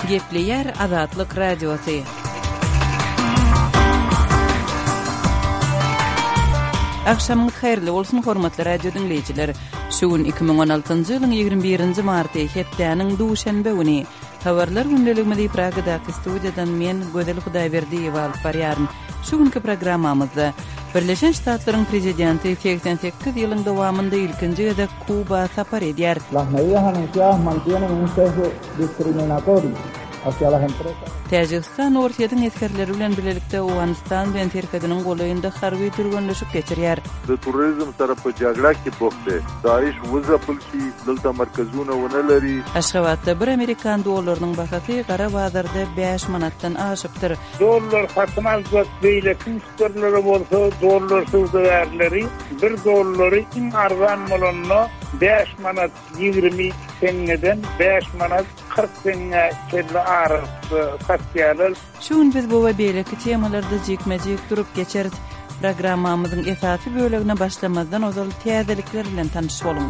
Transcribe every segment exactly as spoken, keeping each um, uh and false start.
Gepleyer Azatlyk Radiosu. Akşamın hayırlı olsun hormatly radio dinleyijiler. Şuun iki ming on altyncı ýylyň ýygrimi birinji marty hepdäniň duşanbe güni. Habarlar gündeliginde Pragada studiýadan men Gödel Hudaýberdiýew alyp barýaryn. Şuňky programmamyzda Birleşen Ştatlaryň prezidenti seksen sekiz ýylyň dowamynda ilkinji ýa-da Kuba sapar edýär. Las medidas anunciadas mantienen un sesgo discriminatorio hacia las empresas. Tajikistan ortaýadan eskerleri bilen birlikde Awganistan bilen Türkiýanyň golaýynda harby türgünleşik geçirýär. Turizm tarapy jagra ki bokte. Daesh wuzapul ki dylda markazuna wonalary. Aşgabatda bir Amerikan dollarynyň bahasy gara bazarda beş manatdan aşypdyr. Dollar hatmal zat beýle künstlerleri bolsa dollar sözlerleri bir dollary iň arzan bolanyny beş manat ýygrimi sengeden beş manat kırk senge kelle arasy satýarlar. Şuň biz bu we beýleki temalarda jekmejek durup geçerit. Programmamyzyň esasy bölegine başlamazdan ozal täzelikler bilen tanyş boluň.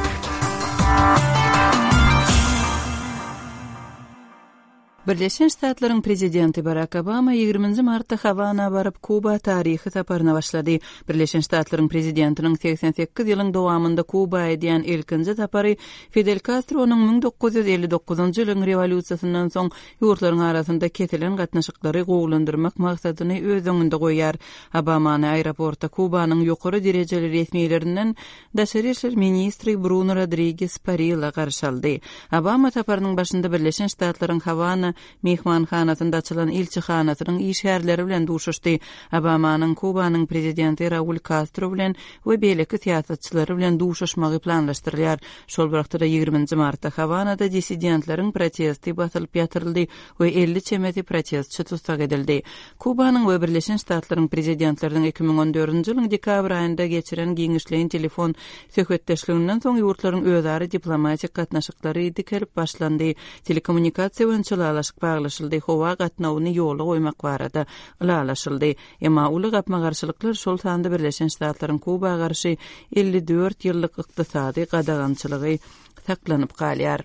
Birleşen Ştatlaryň prezidenti Barack Obama ýygrimi martda Havana baryp Kuba taryhy saparyna başlady. Birleşen Ştatlaryň prezidentiniň seksen sekiz ýylyň dowamynda Kuba edýän ilkinji sapary Fidel Castro'nyň ming dokuz ýüz elli dokuzunjy ýylyň rewolýusiýasyndan soň ýurtlaryň arasynda ketilen gatnaşyklary gowlandyrmak maksadyny öz öňünde goýar. Obamany aeroportda Kubanyň ýokary derejeli resmiýetlerinden daşary işler ministri Bruno Rodriguez Parilla garşaldy. Obama saparynyň başynda Birleşen Ştatlaryň Havana mehmanhanasynda açylan ilçihanasynyň işgärleri bilen duşuşdy. Obamanyň Kubanyň prezidenti Raul Castro bilen we beýleki siýasatçylary bilen duşuşmagy planlaşdyrylýar. Şol wagtda ýygrimi martda Havanada dissidentleriň protesti basylyp ýatyryldy we elli çemeti protestçi tutsak edildi. Kubanyň we Birleşen Ştatlaryň prezidentlerining iki ming on dördünji ýylyň dekabr aýynda geçiren giňişleýin telefon söhbetdeşliginden soň ýurtlaryň özari diplomatik gatnaşyklary dikelip başlandy. Telekommunikasiýa öňçüler baglaşyldy, howa gatnawyny ýola goýmak barada ulalaşyldy. Emma uly gapma garşylyklar şol sanda Birleşen Ştatlaryň Kuba garşy elli dört ýyllyk ykdysady gadagançylygy saklanyp galýar.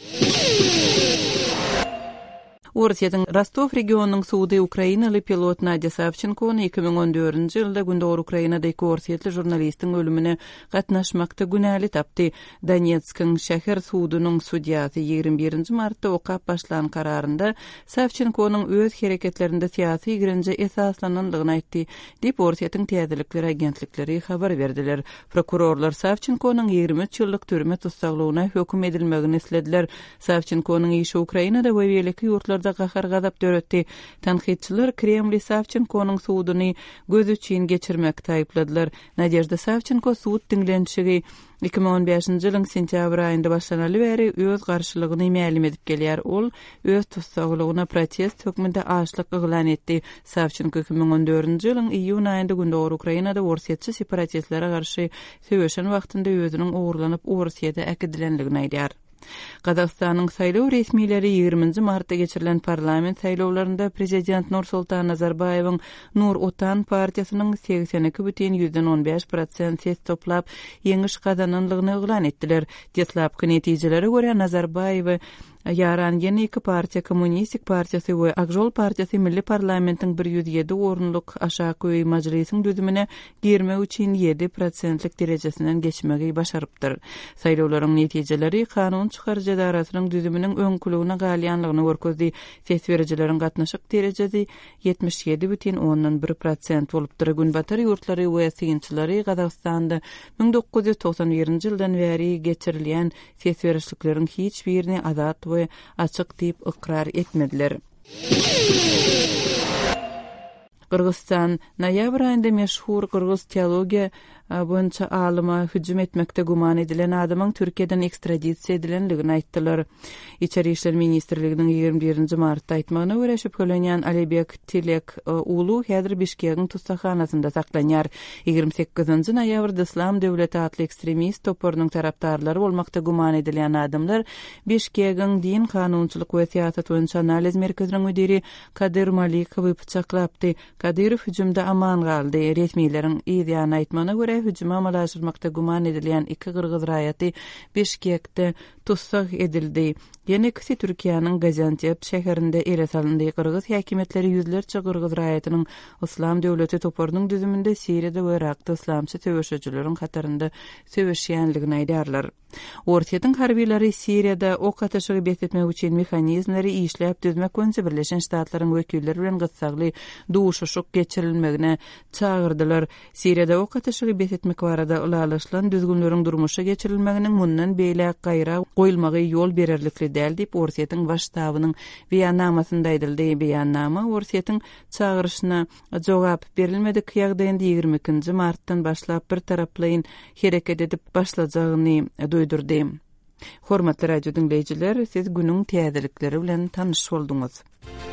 Ortaýadan Rostov regionunyň suwdy Ukrainaly pilot Nadia Savchenko iki ming on dördünji ýylda gündor Ukrainadaky ortaýatly jurnalistiň ölümine gatnaşmakda günäli tapdy. Donetskiň şäher suwdynyň sudiýasy ýygrimi birinji martda okap başlan kararynda Savchenkonyň öz hereketlerinde siýasy girinje esaslananlygyny aýtdy, diýip ortaýatyň täzelikleri agentlikleri habar berdiler. Prokurorlar Savchenkonyň ýygrimi üç ýyllyk türme tutsaklygyna höküm edilmegini islediler. Savchenkonyň işi Ukrainada we beýleki ýurtlar da gahar gazap döretdi. Tanqidçiler Kremli Savchenkonyň suwdyny göz üçin geçirmekde aýpladylar. Nadejda Savchenko suwd diňlenşigi iki ming on beşinji ýylyň sentýabr aýynda başlanaly bäri öz garşylygyny mälim edip gelýär. Ol öz tutsaklygyna protest hökmünde aşlyk eglan etdi. Savchenko iki ming on dördünji ýylyň iýun aýynda gündor Ukrainada ortaýatçy separatistlere garşy söwüşen wagtynda özüniň ugurlanyp Orsiýada äkidilenligini aýdýar. Qazaqstanyň saýlaw resmiýetleri ýygrimi martda geçirilen parlament saýlawlarynda prezident Nursultan Nazarbayewiň Nur Otan partiýasynyň seksen iki бүтін yüzden on beş prosent ses toplap ýeňiş kazananlygyny eglan etdiler. Deslapky netijelere görä Nazarbayew Yaran yeni iki partiýa Kommunistik partiýasy we Akjol partiýasy milli parlamentiň bir yüz ýedi orunluk aşaky majlisiň düzümine girmek üçin yedi prosentlik derejesiniň geçmegi başarypdyr. Saýlawlaryň netijeleri kanun çykarjy darasynyň düzüminiň öňkülügine galýanlygyny görkezdi. Ses berjileriň gatnaşyk derejesi yetmiş ýedi бүтін ondan bir prosent bolupdyr. Günbatar ýurtlary we syýançylary Qazaqstanda ming dokuz ýüz toksan birinji ýyldan bäri geçirilýän ses berişlikleriň hiç birini azat we açyk diýip ikrar etmediler. Kırgızstan noýabr aýynda meşhur Kırgız teologiýa boýunça alyma hüjüm etmekde guman edilen adamyň Türkiýeden ekstradisiýa edilenligini aýtdylar. İçeri işler ministrliginiň ýygrimi birinji martda aýtmagyna görä şüphelenýän Alibek Tilek ulu häzir Bişkegiň tutsakhanasynda saklanýar. ýygrimi sekizinji noýabrda Islam döwleti atly ekstremist toporynyň tarapdarlary bolmakda guman edilen adamlar Bişkegiň din kanunçylyk we siýasat boýunça analiz merkeziniň müdiri Kadir Malikowy pyçaklapdy. Kadirov hüjümde aman galdy. Resmiýetlerin ýa-da aýtmagyna görä hüjüme amalaşdyrmakda guman edilen iki Kırgız raýaty Bişkekde tutsak edildi. Ýene kisi Türkiýanyň Gaziantep şäherinde ele salyndy. Kyrgyz häkimetleri yüzlerçe Kyrgyz raýatynyň Islam döwleti toparynyň düzüminde Siriýede we Irakda islamçy töweşejileriň hatarynda söweşýänligini aýdarlar. Ortaýatyň harbiýleri Siriýada ok ataşygy betletmek üçin mexanizmleri işläp düzmek öňçe Birleşen Ştatlaryň wekilleri bilen gytsagly duşuşuk geçirilmegine çağırdylar. Siriýada ok ataşygy betletmek barada ulalaşylan düzgünleriň durmuşa geçirilmeginiň mundan beýle gaýra goýulmagy ýol bererlikli däl diýip Ortaýatyň baş ştabynyň beýannamasynda aýdyldy. Beýannama Ortaýatyň çağırışyna jogap berilmedik ýagdaýynda ýygrimi ikinji martdan başlap bir taraplyň hereket edip başlajagyny duýdurdy. Hormatly radio dinleýijiler, siz günüň täzelikleri bilen tanyş bolduňuz.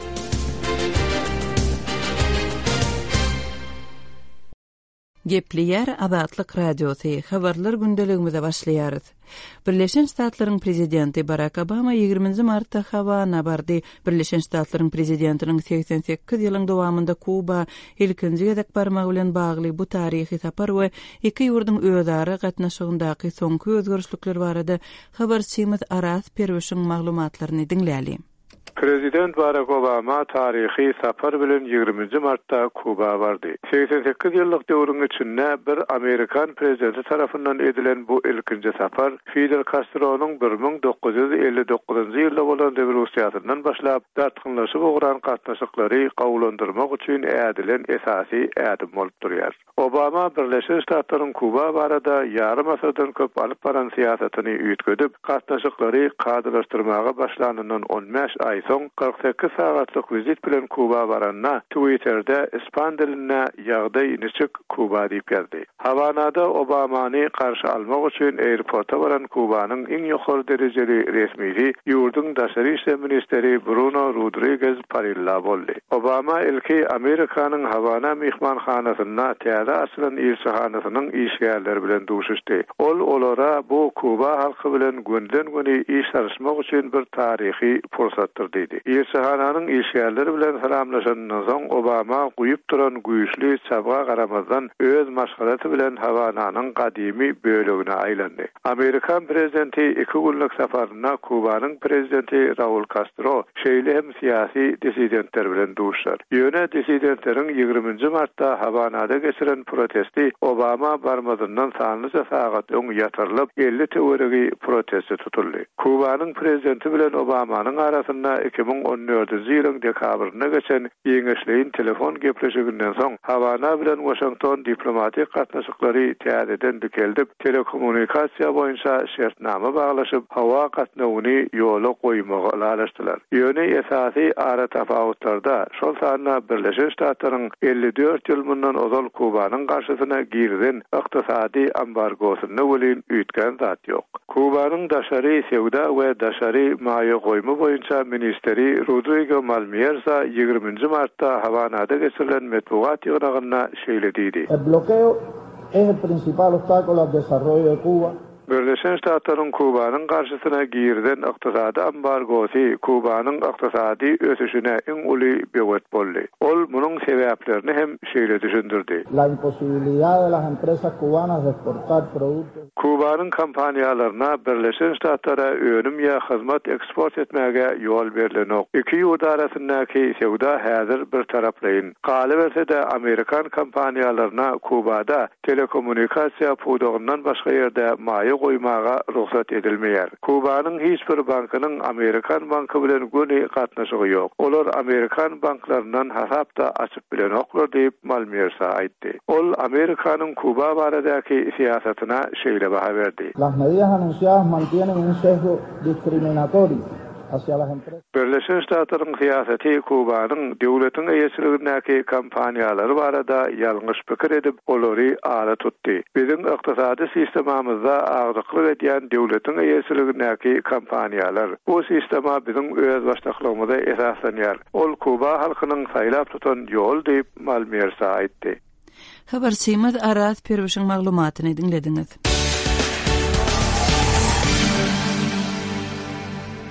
Gepli yer Azatlyk radiosu. Habarlar gündeligimize başlaýarys. Birleşen Ştatlaryň prezidenti Barack Obama ýygrimi martda Havana bardy. Birleşen Ştatlaryň prezidentiniň seksen sekiz ýylyň dowamında Kuba ilkinji gezek barmagy bilen bagly bu taryhy sapar we iki ýurduň özara gatnaşygyndaky soňky özgörüşlikler barada habarçymyz Aras Perweşiň maglumatlaryny dinläli. Prezident Barack Obama tarihi sapar bilen ýygrimi martda Kuba bardy. seksen sekiz ýyllyk döwrüň içinde bir Amerikan prezidenti tarapyndan edilen bu ilkinji sapar Fidel Castro'nun bir ming dokuz yüz elli dokuzunji ýylda bolan revolýusiýasyndan başlap dartgynlaşyp ogran gatnaşyklary gowlandyrmak üçin ädilen esasy ädim bolup durýar. Obama Birleşen Ştatlaryň Kuba barada ýarym asyrdan köp alyp baran siýasatyny üýtgedip, gatnaşyklary kadylaşdyrmaga başlananyň on beş ay soň kırk sekiz saatlyk vizit bilen Kuba baranna Twitter'de ispan diline ýagdaý niçik Kuba diýip ýazdy. Havanada Obamany karşı almak üçin aeroporta baran Kubanyň iň ýokary derejeli resmisi ýurduň daşary işler ministeri Bruno Rodriguez Parilla boldy. Obama ilki Amerikanyň Havana mehmanhanasyna täze açylan elçihanasynyň işgärleri bilen duşuşdy. Ol olara bu Kuba halky bilen günden güni iş tarışmak üçin bir tarihi fursatdyr diýdi. Elçihananyň işgärleri bilen salamlaşandan soň Obama guýup duran güýçli çabga garamazdan öz maşgalaty bilen Havananyň gadymy bölegine aýlandy. Amerikan prezidenti iki günlük safaryna Kubanyň prezidenti Raul Castro şeýle hem siyasi disidentler bilen duşar. Ýöne disidentleriň ýygrimi martda Havanada geçiren protesti Obama barmadyndan sanlyca sagat öň ýatyrylyp elli töweregi protesti tutuldy. Kubanyň prezidenti bilen Obamanyň arasynda iki bin on dördünji ýylyň dekabryna geçen ýeňeşleýin telefon gepleşiginden soň Havana bilen Washington diplomatik gatnaşyklary täzeden dikeldi. Telekommunikasiýa boýunça şertnama baglaşyp hawa gatnawyny ýola goýmagy alaşdylar. Ýöne esasy ara tafawutlarda şol sanyna Birleşen Ştatlaryň elli dört ýyl mundan ozal Kubanyň garşysyna girden ykdysady ambargosyny welin üýtgen zat ýok. Kubanyň daşary sewda we daşary maýa goýma boýunça ministeri Rodrigo Malmierza ýygrimi martda Havanada geçirilen metbuat ýygyna şeýle diýdi. El bloqueo es el principal obstáculo al desarrollo de Cuba. Birleşen Ştatlaryň Kubanyň garşysyna girden ykdysady ambargosy Kubanyň ykdysady ösüşine iň uly böwet boldy. Ol munyň sebäplerini hem şeýle düşündirdi. La imposibilidad de las empresas cubanas de exportar productos. Kubanyň kampaniýalaryna Birleşen Ştatlara önüm ýa hyzmat eksport etmäge ýol berilenok. Iki ýurt arasyndaky sewda häzir bir taraplaýyn. Galy berse-de Amerikan kampaniýalaryna Kubada telekommunikasiýa puwdugyndan başga ýerde maýa goýmaga ruhsat edilmeýär. Kubanyň hiç bir bankynyň Amerikan banky bilen göni gatnaşygy ýok. Olar Amerikan banklarynyň hasapda açyp bilen oklar diýip Malmierza aýtdy. Ol Amerikanyň Kuba baradaky siýasatyna şeýle baha berdi. Las medidas anunciadas mantienen un sesgo discriminatorio hacia las empresas. Birleşen Ştatlaryň siýasaty Kubanyň döwletiň eýesiligindäki kampaniýalary barada ýalňyş pikir edip olary ala tutdy. Biziň ykdysady sistemamyzda agdyklyk edýän döwletiň eýesiligindäki kampaniýalar bu sistema biziň öz başdaklygymyza esaslanýar. Ol Kuba halkynyň saýlap tutan ýol diýip Malmierza aýtdy. Habarçymyz Aras Perweşiň maglumatyny dinlediňiz.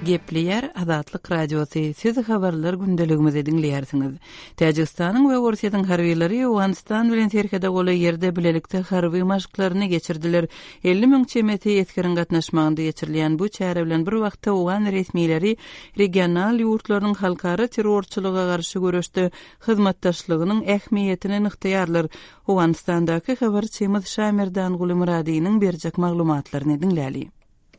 Gepleyer Azatlyk Radiosu. Siz habarlar gündeligimizi dinleýärsiňiz. Täjikistanyň we Russiýanyň harbiýleri Awganistan bilen serhede goly ýerde bilelikde harby maşklaryny geçirdiler. elli miň çemeti ýetkirin gatnaşmagynda geçirilýän bu çäre bilen bir wagtda Awgan resmiýetleri regional ýurtlarynyň halkara terrorçylyga garşy görüşde hyzmatdaşlygynyň ähmiýetini nykdýarlar. Awganistandaky habarçymyz Şamirdan Gulumradynyň berjek maglumatlaryny dinläli.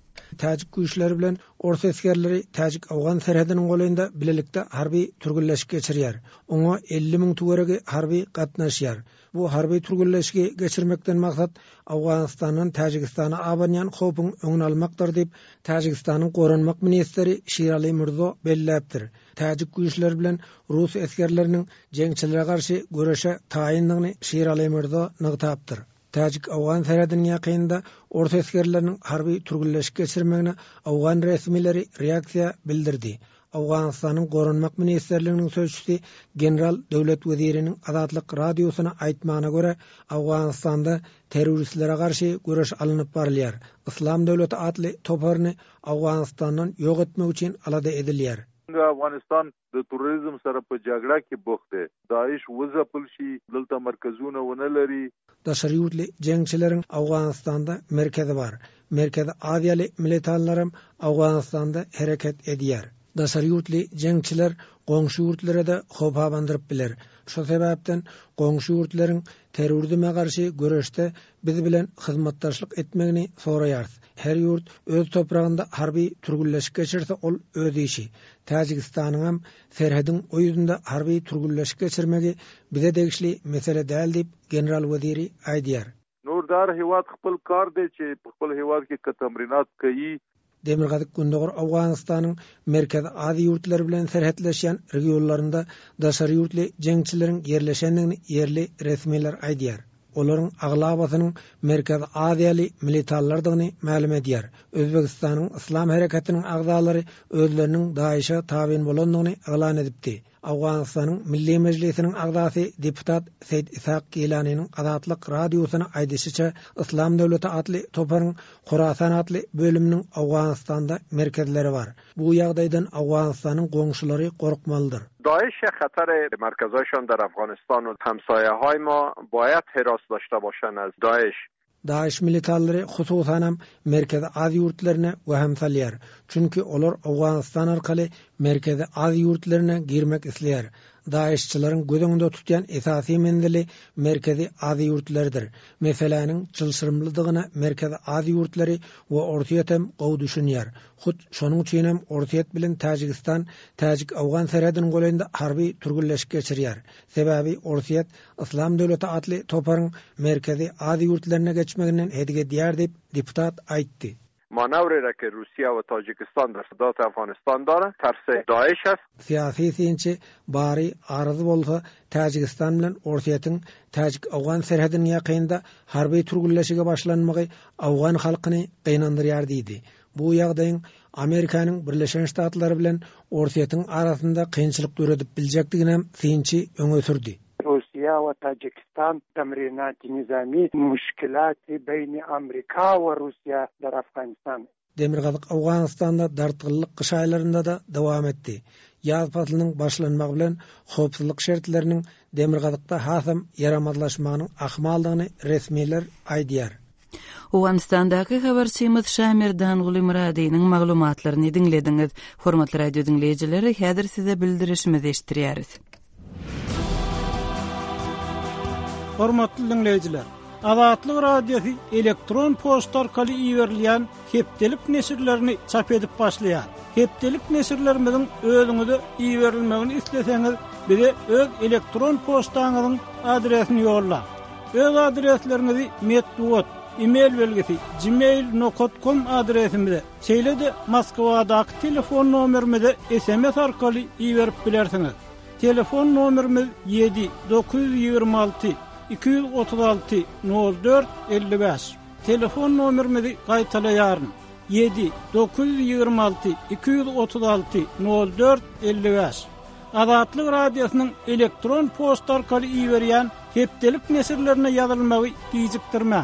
Täjik güýçleri bilen orta eskerleri Täjik Awgan serhediniň goýunda bilelikde harby türgülleşik geçirýär. Oňa elli miň töweregi harby gatnaşýar. Bu harby türgülleşigi geçirmekden maksat Awganistanyň Täjikistana abanýan hopyň öňüni almakdyr diýip Täjikistanyň goranmak ministeri Şirali Mirzo belläpdir. Täjik güýçleri bilen Rus eskerleriniň jeňçilere garşy görüşe taýindygyny Şirali Mirzo nygtapdyr. Täjik Awgan serhediniň ýakynynda orta eskerleriniň harby türgülleşik geçirmegine Awgan resmiýetleri reaksiýa bildirdi. Awganistanyň goranmak ministerliginiň sözçüsi general döwlet weziriniň Azatlyk radiosyna aýtmagyna görä, Awganistanda terroristlere garşy görüş alınıp barylýar. Islam döwleti adly toparny Awganistandan ýok etmek üçin alada edilýär. Afganistan د تروریزم سره په جګړه کې بوخت دی. داعش وځپل شي، دلته مرکزونه ونه لري. Daşaryurtly jeňçileriň Awganistanda merkezi bar. Merkezi Aziýaly militanlarym Awganistanda hereket edýär. Daşaryurtly jeňçiler goňşy ýurtlara da hopa bandyryp biler. Şo sebäpden goňşy ýurtlanyň terrorizme garşy görüşde biz bilen hyzmatdaşlyk etmegini soraýar. Her ýurt öz topragynda harby türgülleşik geçirse ol öz işi. Täjikistanyň hem serhedin oýunda harby türgülleşik geçirmegi bize degişli mesele däl diýip general weziri aýdýar. Nurdar hewat hypyl kar de çe hypyl hewat ki tamrinat kayy Demirgazyk Gündoğur Awganistanyň merkezi Aziýa ýurtlary bilen serhetleşýän regionlarynda daşary ýurtly jeňçileriň ýerleşendigini ýerli resmiýetler aýdýar. Olaryň aglabasynyň merkezi Aziýaly militanlardygyny ma'lum edýär. Özbegistanyň Islam hereketiniň agzalary özleriniň Daişe tabyn bolandygyny elan edipdi. Awganistanyň Milli Mejlisiniň agzasy deputat Seýid Isaq Gilanynyň Azatlyk radiosyna aýdyşyça Islam döwleti adly toparyň Horasan adly bölüminiň Awganistanda merkezleri bar. Bu ýagdaýdan Awganistanyň goňşulary gorkmalydyr. داعش خطر مرکزایشان در افغانستان و همسایه‌های ما باید حراس داشته باشند از داعش. Daesh militanlary hususan hem merkezi Aziýa ýurtlaryna we hemsalýar. Çünki olar Awganistan arkaly merkezi Aziýa ýurtlaryna girmek isleýär. Daeşçilerin gözüňde tutýan esasy mendeli merkezi Aziýa ýurtlarydyr. Meselanyň çylşyrmlydygyna merkezi Aziýa ýurtlary we Ortaýat hem gowy düşünýär. Hut şonuň üçin hem Ortaýat bilen Täjikistan, Täjik Awgan serhediniň goýunda harby türgülleşik geçirýär. Sebäbi Ortaýat Islam döwleti adly toparyň merkezi Aziýa ýurtlaryna geçmeginden hedige diýär diýip deputat aýtdy. مانوری را که روسیه و تاجیکستان در صدات افغانستان داره ترس داعش است. Siyasi sinçi bari arız bolsa Täjikistan bilen Ortaýatyň Täjik Awgan serhediniň ýakynynda harby türgülleşige başlanmagy Awgan halkyny gynandyrýar diýdi. Bu ýagdaýyň Amerikanyň Birleşen Ştatlary bilen Ortaýatyň arasynda kynçylyk döredip biljekdigini hem sinçi öňe sürdi. روسيا وتاجكستان تمرينات نظامي مشكلات بين أمريكا وروسيا در أفغانستان. Demirgazyk Awganistanda dartgyllyk kış aýlarynda da dowam etdi. Ýaz faslynyň başlanmagy bilen howpsuzlyk şertleriniň Demirgazykda hasam yaramazlaşmagynyň ahmaldygyny resmiýetler aýdýar. Awganistandaky habarçymyz Şamirdan Gulumradynyň maglumatlaryny dinlediňiz. Hormatly radio dinleýijileri, häzir size bildirişimizi eşitdirýäris. Hormatly dinleyijiler, Azatlyk radiosu elektron poçta arkaly iýerilýän hepdelik nesirlerini çap edip başlaýar. Hepdelik nesirlerimiziň özüňize iýerilmegini isleseňiz, bize öz elektron poçtaňyzyň adresini ýollar. Öz adreslerinizi metduat, e-mail belgisi gmail nokta com adresimize, şeýle-de Moskwadaky telefon nomerimize S M S arkaly iýerip bilersiňiz. Telefon nomerimiz yedi dokuz yüz ýygrima alty iki yüz otuz altı nol dört elli beş. Telefon nomerimizi gaýtalaýaryn. yedi dokuz yüz ýygrima alty iki yüz otuz altı nol dört elli beş. Azatlyk radiosynyň elektron poçta arkaly iýerýän hepdelik nesirlerine ýazylmagy diýjekdirmä.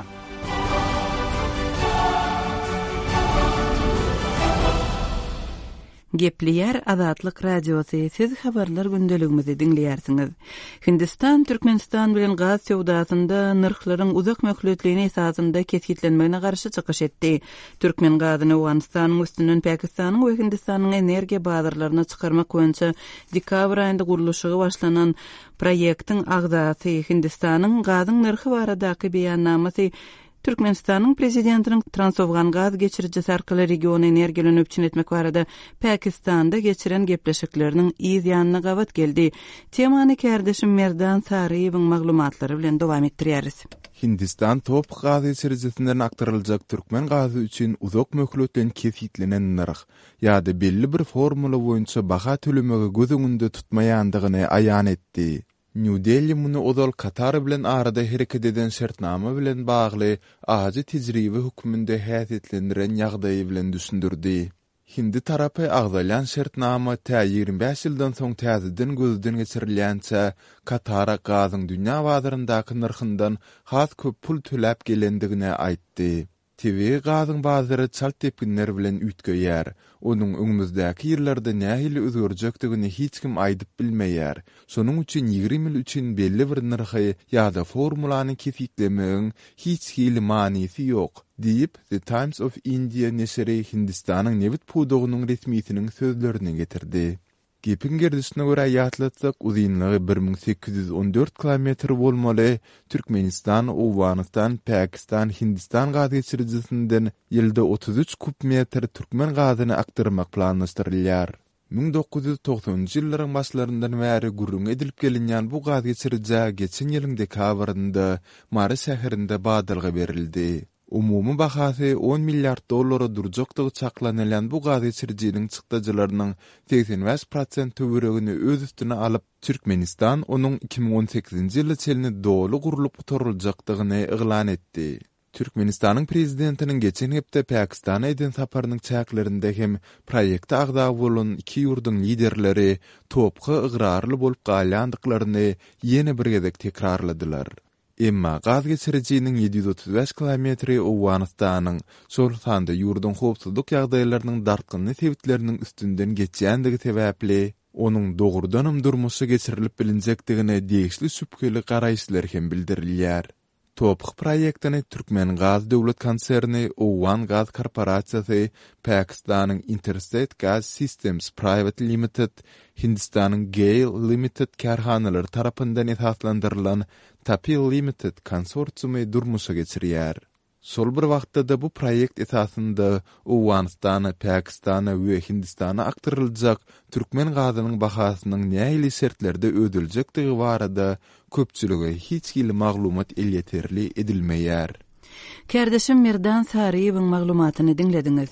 Gepliyer Azatlyk Radiosu siz habarlar gündeligimizi dinleýärsiňiz. Hindistan Türkmenistan bilen gaz sowdasynda narhlaryň uzak möhletliğine esasında kesitlenmegine garşy çykyş etdi. Türkmen gazyny Awganistanyň üstünden Pakistanyň we Hindistanyň energiýa bazarlaryna çykarmak boýunça dekabr aýynda guruluşy başlanan proýektiň agzasy Hindistanyň gazyň narhy baradaky beýannamasy Türkmenistanyň prezidentiniň Transowgan gaz geçirjisi arkaly regiony energiýalenip etmek barada Pakistanda geçiren gepleşikleriniň iýiz ýanyna gabat geldi. Temany kärdeşim Merdan Saryýewiň maglumatlary bilen dowam etdirýäris. Hindistan top gaz geçirjisinden aktaryljak Türkmen gazy üçin uzak möhletden kefitlenen narh ýa-da belli bir formula boýunça baha tölemegi göz öňünde tutmaýandygyny aýan etdi. New Delhi muny odal Katar bilen arada hereket eden şertnama bilen bagly azy tejribe hukmynda häsiýetlendiren ýagdaýy bilen düşündirdi. Hindi tarapy agdalan şertnama ta ýygrimi beş ýyldan soň täzeden gözden geçirilýänçe Katara gazyň dünýä bazaryndaky narhyndan has köp pul töläp gelendigine aýtdy. T V gazyň bazary çalt tepkinler bilen ütgeýär. Onuň öňümüzdäki ýyllarda nähili özgörjekdigini hiç kim aýdyp bilmeýär. Şonuň üçin ýygrimi ýyl üçin belli bir narhy ýa-da formulany kefiklemegiň hiç hili manysy ýok, diýip The Times of India neseri Hindistanyň Nevit pudugynyň resmiýetiniň sözlerini getirdi. Gepin gerdisine göre ýatlatsak uzynlygy bir ming sekiz ýüz on dört kilometr bolmaly. Türkmenistan, Awganistan, Pakistan, Hindistan gaz geçirjisinden ýylda otuz üç kub metr türkmen gazyny aktarmak planlaşdyrylýar. ming dokuz ýüz toksanyňjy ýyllaryň başlaryndan bäri gurrun edilip gelinýän bu gaz geçirjä geçen ýylyň dekabrynda Mary şäherinde badalga berildi. Umumy bahasy on milliard dollara durjakdygy çaklanylan bu gaz geçirjiniň çykdyjylarynyň seksen beş prosent töweregini öz üstüne alyp Türkmenistan onuň iki ming on sekizinji ýyly çelini dolu gurulyp oturuljakdygyny eglan etdi. Türkmenistanyň prezidentiniň geçen hepde Pakistana eden saparynyň çäklerinde hem proýekte agda bolan iki ýurduň liderleri topky ıgrarly bolup galýandyklaryny ýene bir gezek tekrarladylar. Emma gaz geçirjiniň ýedi ýüz otuz beş kilometri Awganistanyň Sultanda ýurdun howpsuzlyk ýagdaýlarynyň dartgyny sebitleriniň üstünden geçýändigi sebäpli onuň dogrudanam durmuşy geçirilip bilinjekdigine degişli süpkeli garaýşlar hem bildirilýär. Topky proýektini Türkmen Gaz döwlet konserni Owan Gaz korporasiýasy, Pakistanyň Interstate Gas Systems Private Limited, Hindistanyň Gale Limited karhanalary tarapyndan esaslandyrylan Tapil Limited konsorsiumy durmuşa geçirýär. Sol bir wagtda da bu proýekt esasında Awganistana, Pakistana we Hindistana aktaryljak türkmen gazynyň bahasynyň nähili şertlerde ödüljekdigi barada köpçülüge hiç hili maglumat elýeterli edilmeýär. Kärdeşim Merdan Saryýewiň maglumatyny dinlediňiz.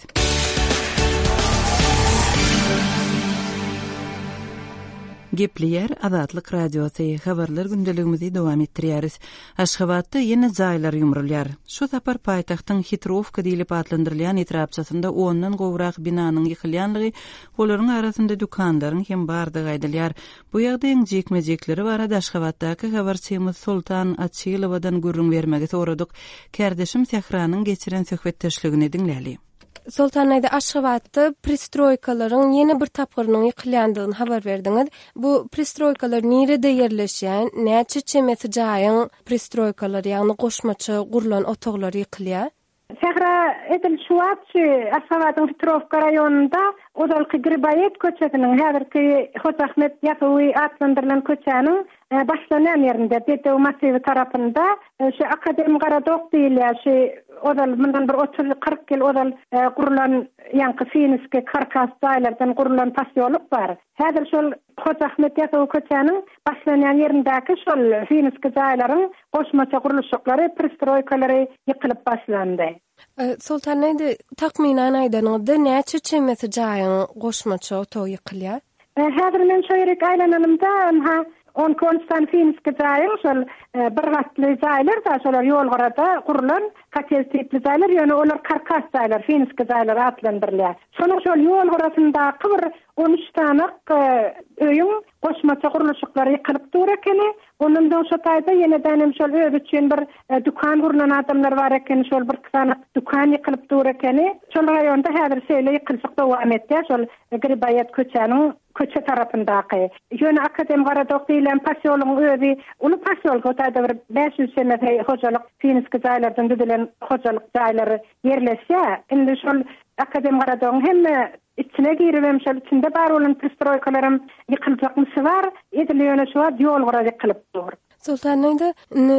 Gepliyer Azatlyk Radiosu habarlar gündeligimizi dowam etdirýäris. Aşgabatda ýene jaýlar ýumrulýar. Şu sapar paýtagtyň Hitrovka diýilip adlandyrylýan etrapçasynda ondan gowrak binanyň ýykylýanlygy, olaryň arasynda dukanlaryň hem bardygy aýdylýar. Bu ýagdaýyň jekmejekleri barada Aşgabatdaky habarçymyz Sultan Atçylowadan gurrun bermegi soradyk. Kärdeşim Sehranyň geçiren söhbetdeşligini dinläli. Sultanayda Aşgabatda pristroykalaryň ýene bir tapgyrynyň ýykylýandygyny habar berdiňiz. Bu pristroykalar nerede ýerleşýän, näçe çemeti jaýyň pristroykalary, ýagny goşmaçy gurulan otaglary ýykylýar? Sehra edil şuwatçy Aşgabatyň Hitrovka raýonunda Odalky Gribayet köçetiniň häzirki Hoçahmet ýatywy adlandyrylan köçäniň başlanan ýerinde Dedew masywy tarapynda şu Akadem Garadok diýilýär, şu odal bundan bir otuz kırk ýyl odal gurulan ýanky Finiske karkas daýlardan gurulan pasyoluk bar. Häzir şol Hoçahmet ýatywy köçäniň başlanan ýerindäki şol Finiske daýlaryň goşmaça guruluşlary, pristroykalary ýykylyp başlandy. Sultanayda takminan aýdanyňda näçe çemeti jaýyň goşmaça otagy ýykylýar? Häzir men şo ýerek aýlananymda ha on konstan Finiske jaýyň şol bir gatly jaýlar da şolar ýolgarada gurulan katel tipli jaýlar, ýöne olar karkas jaýlar, Finiske jaýlar adlandyrylýar. Şonuň şol ýol garasynda bir on üç tanak öýüň goşmaça guruluşyklary ýykylyp dur ekeni, onundan şu taýda ýene-de hem şol öz üçin bir dukan gurulan adamlar bar ekeni, şol bir tanak dukan ýykylyp dur ekeni. Şol raýonda häzir şeýle ýykylşyk dowam etdi. Şol Gribayet köçäniň köçe tarapyndaky. Ýöne akadem garadok diýilen pasyoluň özi, ulu pasyol gotaýda bir beş yüz sene hojalyk Finski jaýlardan düzülen hojalyk jaýlary ýerleşýär. Indi şol akadem garadok hemme içine giribem şol içinde bar bolan pristroykalarym ýykyljakmysy bar, edilýäne şu ýol gara ýykylyp dur. Sultanyňda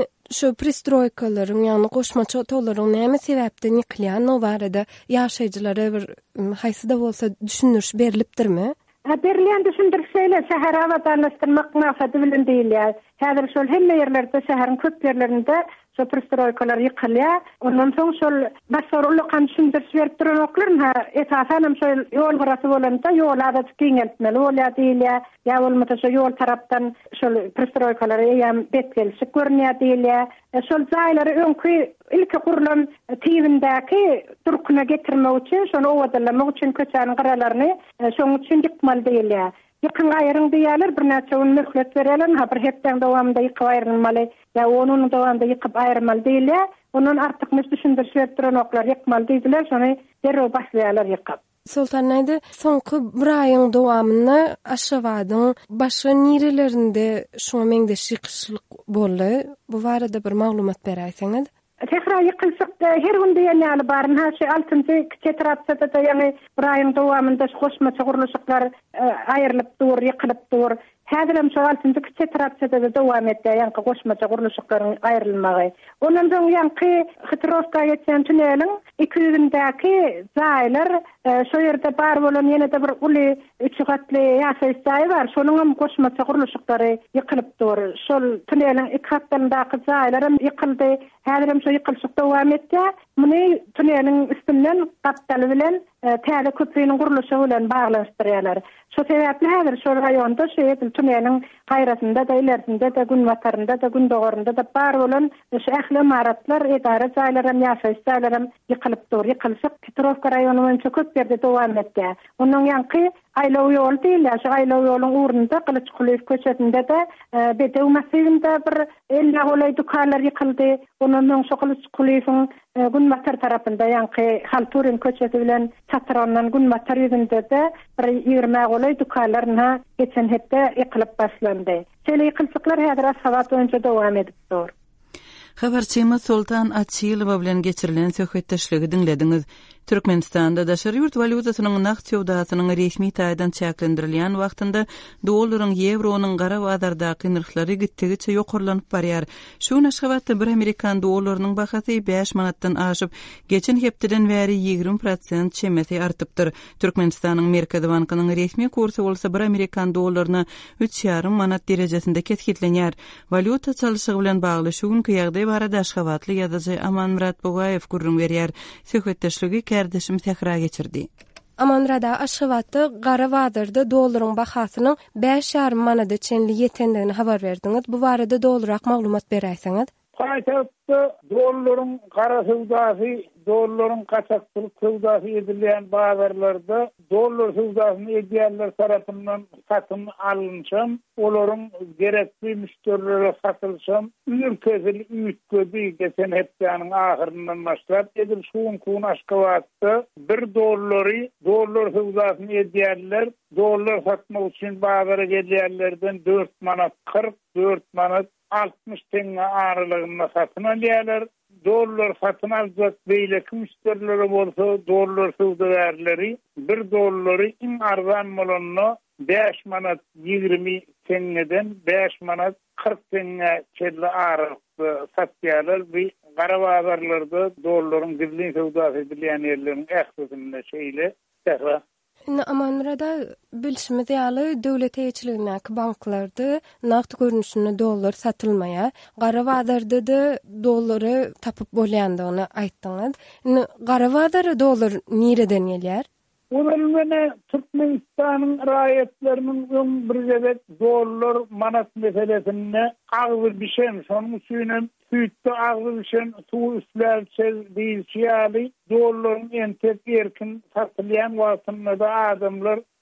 şu pristroykalaryň ýani goşmaça otolaryň näme sebäpden ýykylýan o barada ýaşaýjylara bir haýsyda bolsa düşündiriş berilipdirmi? Berlian düşündirseyle şäher awadanlaşdyrmak maksady bilen diýilýär. Häzir şol hemme ýerlerde şäheriň köp ýerlerinde şol pristroykalar ýykylýar. Ondan soň şol başarly kan düşündiriş berip duran oklaryň ha esasen hem şol ýol garasy bolanda ýollarda giňeltmeli bolýar diýilýär. Ýa bolmasa şol ýol tarapdan şol pristroykalary ýa betgelşik görnýär diýilýär. Şol jaýlary öňkü ilki gurulan tywindäki durkuna getirmek üçin, şonu owadallamak üçin köçäniň garalaryny şoň üçin ýykmaly diýilýär. Ýakyn aýryň diýerler, bir näçe gün möhlet bererler, ha bir hepden dowamında ýykyp aýrylmaly, ýa onun dowamında ýykyp aýrylmaly diýilýär. Ondan artyk mes düşündirip berip duran oklar ýykmaly diýdiler, şonu derrew başlaýarlar ýykyp. Sultan näde soňky bir aýyň dowamyny Aşgabatyň başga nirelerinde şoňa meňde şykyşlyk boldy. Bu barada bir maglumat berýärsiňiz? Tekrar ýykylsak her gün diýenler baryn ha şu altyncı tetratsada da ýani bir aýyň dowamında goşmaça guruluşyklar aýrylyp dur, ýykylyp dur. Häzir hem şu altyncı tetratsada da dowam etdi, ýani goşmaça guruluşyklaryň aýrylmagy. Ondan soň ýani Hitrovka geçen tüneliň iki ýerindäki jaýlar şu ýerde bar bolan ýene-de bir uly üç gatly ýaşaýy bar. Şonuň hem goşmaça guruluşyklary ýykylyp dur. Şol tüneliň iki gatlaryndaky jaýlar hem ýykyldy. Häzir hem şu ýykylşyk dowam etdi. Muny tüneliň üstünden gatdaly bilen täze köprüniň guruluşy bilen baglanşdyrýarlar. Şu sebäpli häzir şu raýonda şu tüneliň gaýrasynda da, ilerisinde de, gün watarynda da, gün dogorunda da bar bolan şu ähli imaratlar, edara jaýlary hem ýaşaýy jaýlary hem ýykylyp dur. Ýykylşyk Petrovka raýonynyň çok köp ýerde dowam etdi. Onuň ýanky aýlaw ýol diýilýär. Şu aýlaw ýoluň urunda Kılıçkuleýew köçesinde de bedew masywynda bir elli golay dukanlar ýykyldy. Onuň şu Kılıçkuleýewiň gün watar tarapynda ýanky Halturin köçesi bilen çatyrandan gün watar ýerinde de bir ýigirme golay dukanlaryna geçen hepde ýykylyp başlandy. Şeýle ýykylşyklar häzir Aşgabat boýunça dowam edip dur. Habarçymy Sultan Açylow bilen geçirilen söhbetdeşligi dinlediňiz. Türkmenistanda daşary ýurt valutasynyň naqd ýewdasynyň resmi taýdan çäklendirilýän wagtynda dollaryň, ýevronyň gara bazardaky narhlary gitdigiçe ýokarlanyp barýar. Şu Aşgabatda bir Amerikan dollarynyň bahasy beş manatdan aşyp, geçen hepdeden bäri ýigirme prosent çemeti artypdyr. Türkmenistanyň Merkezi bankynyň resmi kursy bolsa bir Amerikan dollaryna üç ýarym manat derejesinde kesgitlenýär. Valuta çalyşygy bilen bagly şu günkü ýagdaý barada Aşgabatly ýazyjy Aman Murat Bogaýew gurrun berýär. Söhbetdeşligi kardeşim tekrar geçirdi. Amanrada Aşgabatda gara bazarda dollaryň bahasynyň beş ýarym manada çenli ýetendigini habar berdiňiz. Bu barada dollaraq maglumat berýärsiňiz? Paýtagtda dollaryň gara sowdasy, dollaryň kaçakçylyk sowdasy edilýän bazarlarda dollar sowdasyny edýänler tarapyndan satyn alynşam, olaryň gerekli müşterilere satylşam, ülkesi üýtgedi geçen hepdeniň ahyryndan başlap edil şuň kun Aşgabatda bir dollary, dollar sowdasyny edýänler, dollar satmak üçin bazara gelýänlerden dört manat kırk, dört manat altmış teňe aralygynda satyn alýarlar. Dollar satyn aljak beýleki müşterilere bolsa, dollar sowdagarlary bir dollary iň arzan bolanyny beş manat ýigirme teňeden beş manat kırk teňe çelli aralyk satýarlar. Bu gara bazarlarda dollaryň gizli sowdasy edilýän ýerleriň ähsesinde şeýle täze. Amanrada bilşimiz ýaly döwlet eýçiligindäki banklarda naqd görnüşinde dollar satylmaýar. Gara bazarda da dollary tapyp bolýandygyny aýtdyňyz. Gara bazarda dollar nireden gelýär? Olmana Türkmenistanyň raýatlarynyň öň birjede dollar manat meselesinde agzyr bişen, şonuň üçin süýtde agzyr bişen suw üstläçe diýilýär. Dollaryň entek erkin satylýan wagtynda adamlar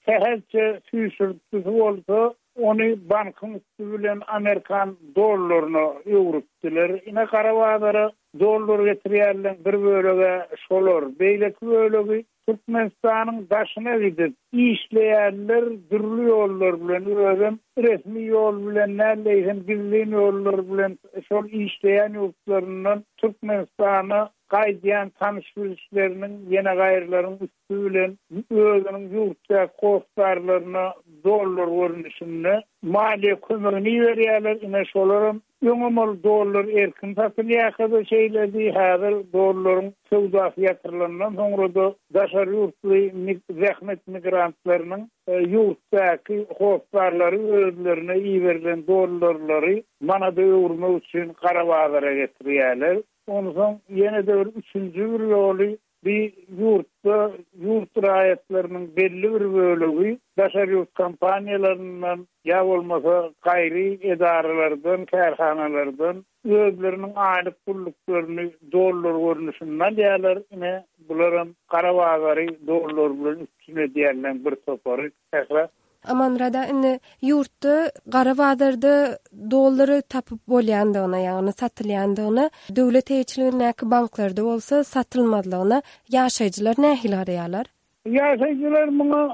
Seherçe süýsürtüsi bolsa onu bankın üstü bilen Amerikan dollaryna öwrüpdiler. Ine Karabağlara dollar getirýärler bir bölege şolar. Beýleki bölegi Türkmenistanyň daşyna gidip işleýärler dürli ýollar bilen özüm resmi ýol bilen näleýsen gizli ýollar bilen şol işleýän ýurtlaryndan Türkmenistana gaýdýan tanışyşlarynın ýene gaýrlaryň üstü bilen özüniň ýurtda kostarlaryna dollar görnüşinde maliýe kömegini berýärler. Ine şolarym ýöňümel dollar erkin satylýar hada şeýledi häzir dollaryň sowdasy ýatyrylanyň soňra da daşary ýurtly zähmet migrantlarynyň ýurtdaky hostarlary özlerine iýerilen dollarlary manada öwrmek üçin Karabağlara getirýärler. Ondan ýene de bir üçünji bir ýoly bir yurtda yurt raýatlarynyň belli bir bölegi daşary ýurt kompaniýalarynyň ýa bolmasa gaýry edaralardan, kärhanalardan özleriniň aýlyk pulluklarını dollar görnüşinden diýerler. Ine bularym Karabağary dollar bilen üstüne diýerler bir topary täkra. Amanrada indi yurtda Garabağdarda dollary tapyp bolýandygyna, ýagny satylýandygyna, döwlet eýçiligindäki banklarda bolsa satylmadygyna ýaşaýjylar nähili garaýarlar? Ýaşaýjylar muňa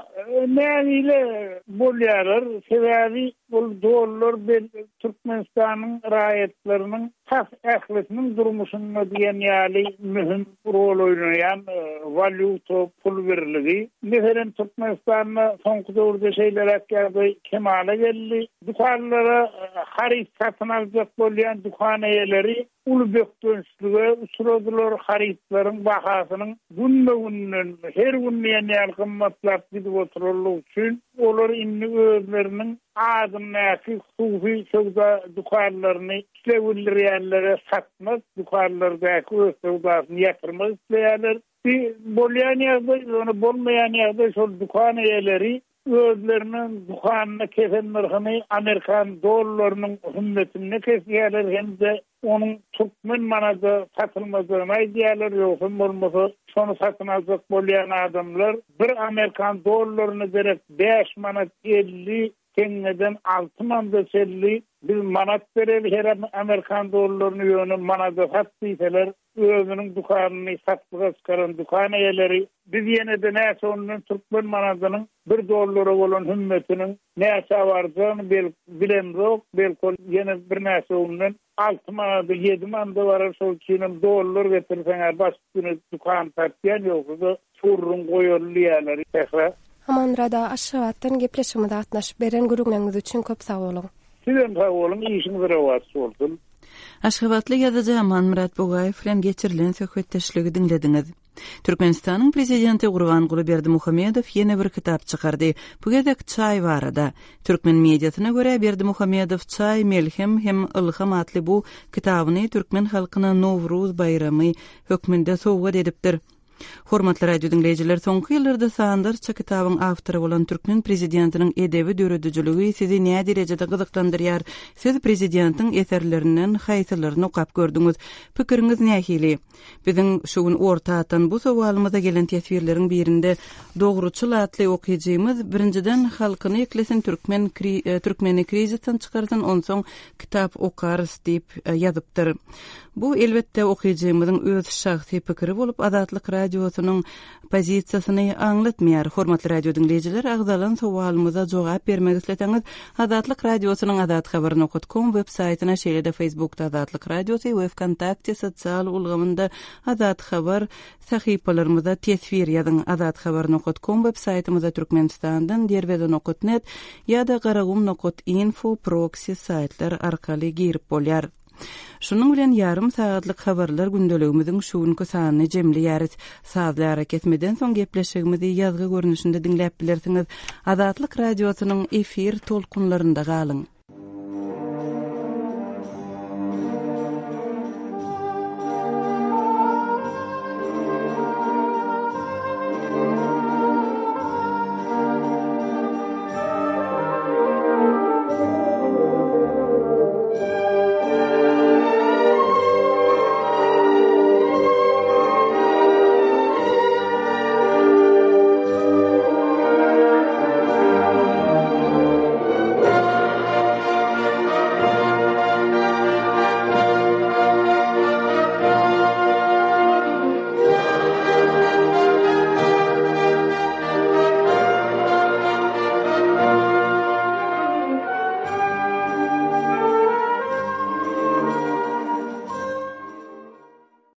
nähili bolýarlar. Sebäbi bul dollar bel Türkmenistanyň raýatlarynyň has ählisiniň durmuşyna diýen ýaly mühim rol oýnaýan valyuta pul birligi. Meselen Türkmenistanyň soňky döwürde şeýler äkärdi kemale geldi. Dukanlara harit satyn aljak bolýan dukan eýeleri ulubek dönüşlige uçuradylar. Haritlaryň bahasynyň günne-günden her günne ýa kymmatlap gidip oturulýar üçin olar indi özleriniň adamnaky hukuky sowda dukanlaryny işlewilýärlere satmak, dukanlardaky öz sowdasyny ýatyrmak isleýärler. Bir bolýan ýerde, ony bolmaýan ýerde şol dukan eýeleri özleriniň dukanyna kesen narhyny Amerikan dollarynyň hümmetine kesýärler hemde onun Türkmen manada satylmadygyny aýdýarlar. Ýoksa bolmasa şonu satyn aljak bolýan adamlar bir Amerikan dollaryny berip beş manat elli tengeden altı manat elli bir manat berip her Amerikan dollaryny ýöne manada satdylar. Özüniň dukanyny satdyga çykaran dukan eýeleri biz ýene de näse onuň Türkmen manadynyň bir dollary bolan hümmetiniň näse bardygyny bilemzok. Belki ýene bir näse onuň altı manat ýedi manat barar şol üçin dollar getirseňer başgyny dukan satýan ýoksa furrun goýulýarlar täkra. Amanrada aşgabatdan gepleşmede gatnaşyp beren gürüňiz üçin köp sag bolun. Sizem sag bolun, işiniz rawat bolsun. Aşgabatly ýazyjy Aman Murat Bogaýew bilen geçirilen söhbetdeşligi dinlediňiz. Türkmenistanyň prezidenti Gurbanguly Berdimuhammedow ýene bir kitap çykardy. Bu gezek çay barada. Türkmen mediasyna görä Berdimuhammedow çay melhem hem ylham atly bu kitabyny türkmen halkyna Nowruz bayramy hökmünde sowgat edipdir. Hormatly radio dinleýijiler, soňky ýyllarda sandarça kitabyň awtory bolan Türkmen prezidentiniň edebi döredijiligi sizi näme derejede gyzyklandyrýar? Siz prezidentiň eserlerinden haýsylaryny okap gördüňiz. Pikiriňiz nähili? Biziň şu gün ortadan bu sowalymyza gelen tesbirleriň birinde dogruçul atly okyjymyz birinciden halkyny eklesen Türkmen Türkmeni krizisten çykarsyn, onsoň kitap okarys diýip ýazypdyr. Bu elbetde okyjymyzyň öz şahsy pikiri bolup Azatlyk radiosynyň pozisiýasyny aňlatmaýar. Hormatly radio dinleýijiler, agzalan sowalymyza jogap bermek isleteňiz Azatlyk radiosynyň azat habar nokta com web saýtyna şeýle-de Facebookda Azatlyk radiosy we WhatsApp sosial ulgamynda Azat habar sahypalarymyza tesbir ýazyň. Azat habar nokta com web saýtymyza Türkmenistandan derwede nokta net ýa-da garagum nokta info proxy saýtlar arkaly girip bolýar. Şunun bilen yarım saatlyk habarlar gündeligimiziň şu günkü sanyny jemleýäris. Sazly hareketmeden soň gepleşigimizi ýazgy görnüşinde dinläp bilersiňiz. Azatlyk radiosynyň efir tolkunlarynda galyň.